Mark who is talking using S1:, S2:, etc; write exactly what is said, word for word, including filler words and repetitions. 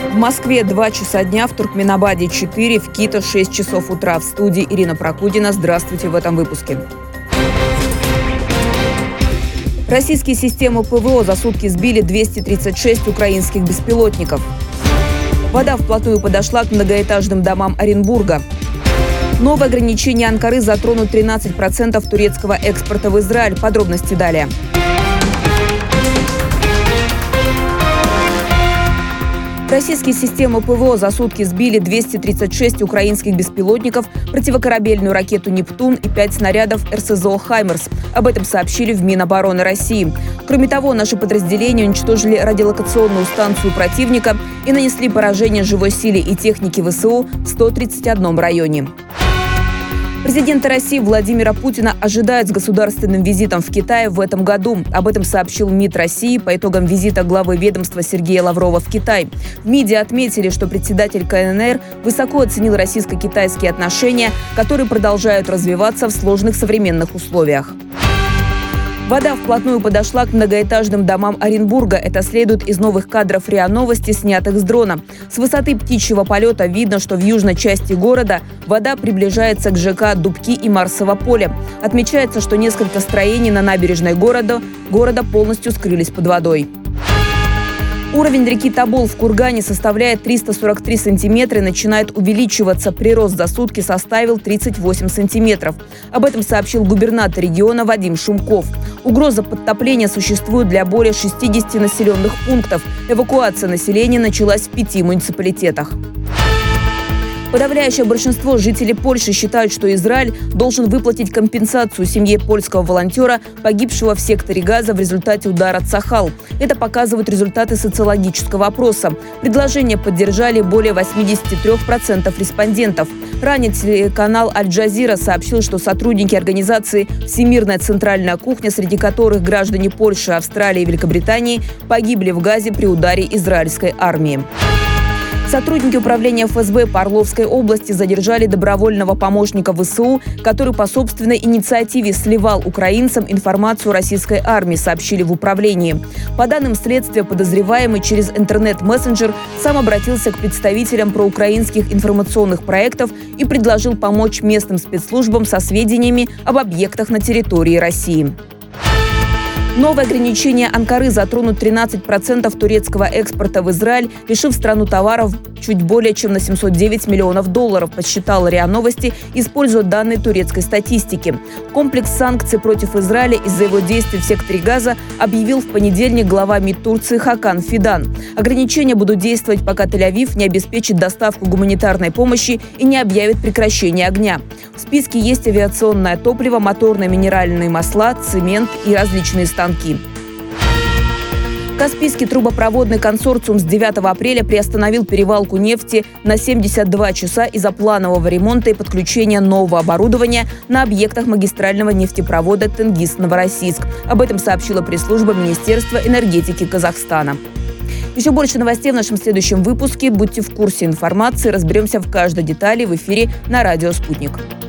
S1: В Москве два часа дня, в Туркменабаде четыре, в Кито шесть часов утра. В студии Ирина Прокудина. Здравствуйте в этом выпуске. Российские системы ПВО за сутки сбили двести тридцать шесть украинских беспилотников. Вода вплотную подошла к многоэтажным домам Оренбурга. Новые ограничения Анкары затронут тринадцать процентов турецкого экспорта в Израиль. Подробности далее. Российские системы ПВО за сутки сбили двести тридцать шесть украинских беспилотников, противокорабельную ракету «Нептун» и пять снарядов эр эс зэ о «Хаймерс». Об этом сообщили в Минобороны России. Кроме того, наши подразделения уничтожили радиолокационную станцию противника и нанесли поражение живой силе и технике вэ эс у в ста тридцати одном районе. Президента России Владимира Путина ожидают с государственным визитом в Китай в этом году. Об этом сообщил МИД России по итогам визита главы ведомства Сергея Лаврова в Китай. В МИДе отметили, что председатель ка эн эр высоко оценил российско-китайские отношения, которые продолжают развиваться в сложных современных условиях. Вода вплотную подошла к многоэтажным домам Оренбурга. Это следует из новых кадров РИА Новости, снятых с дрона. С высоты птичьего полета видно, что в южной части города вода приближается к ЖК Дубки и Марсово поле. Отмечается, что несколько строений на набережной города, города полностью скрылись под водой. Уровень реки Тобол в Кургане составляет триста сорок три сантиметра и начинает увеличиваться. Прирост за сутки составил тридцать восемь сантиметров. Об этом сообщил губернатор региона Вадим Шумков. Угроза подтопления существует для более шестидесяти населенных пунктов. Эвакуация населения началась в пяти муниципалитетах. Подавляющее большинство жителей Польши считают, что Израиль должен выплатить компенсацию семье польского волонтера, погибшего в секторе Газа в результате удара Цахал. Это показывают результаты социологического опроса. Предложение поддержали более восьмидесяти трёх процентов респондентов. Ранее телеканал Аль-Джазира сообщил, что сотрудники организации «Всемирная центральная кухня», среди которых граждане Польши, Австралии и Великобритании, погибли в Газе при ударе израильской армии. Сотрудники управления эф эс бэ по Орловской области задержали добровольного помощника вэ эс у, который по собственной инициативе сливал украинцам информацию российской армии, сообщили в управлении. По данным следствия, подозреваемый через интернет-мессенджер сам обратился к представителям проукраинских информационных проектов и предложил помочь местным спецслужбам со сведениями об объектах на территории России. Новые ограничения Анкары затронут тринадцать процентов турецкого экспорта в Израиль, лишив страну товаров чуть более чем на семьсот девять миллионов долларов, подсчитала РИА Новости, используя данные турецкой статистики. Комплекс санкций против Израиля из-за его действий в секторе Газа объявил в понедельник глава МИД Турции Хакан Фидан. Ограничения будут действовать, пока Тель-Авив не обеспечит доставку гуманитарной помощи и не объявит прекращение огня. В списке есть авиационное топливо, моторные минеральные масла, цемент и различные станки. Каспийский трубопроводный консорциум с девятого апреля приостановил перевалку нефти на семьдесят два часа из-за планового ремонта и подключения нового оборудования на объектах магистрального нефтепровода Тенгиз-Новороссийск. Об этом сообщила пресс-служба Министерства энергетики Казахстана. Еще больше новостей в нашем следующем выпуске. Будьте в курсе информации. Разберемся в каждой детали в эфире на радио «Спутник».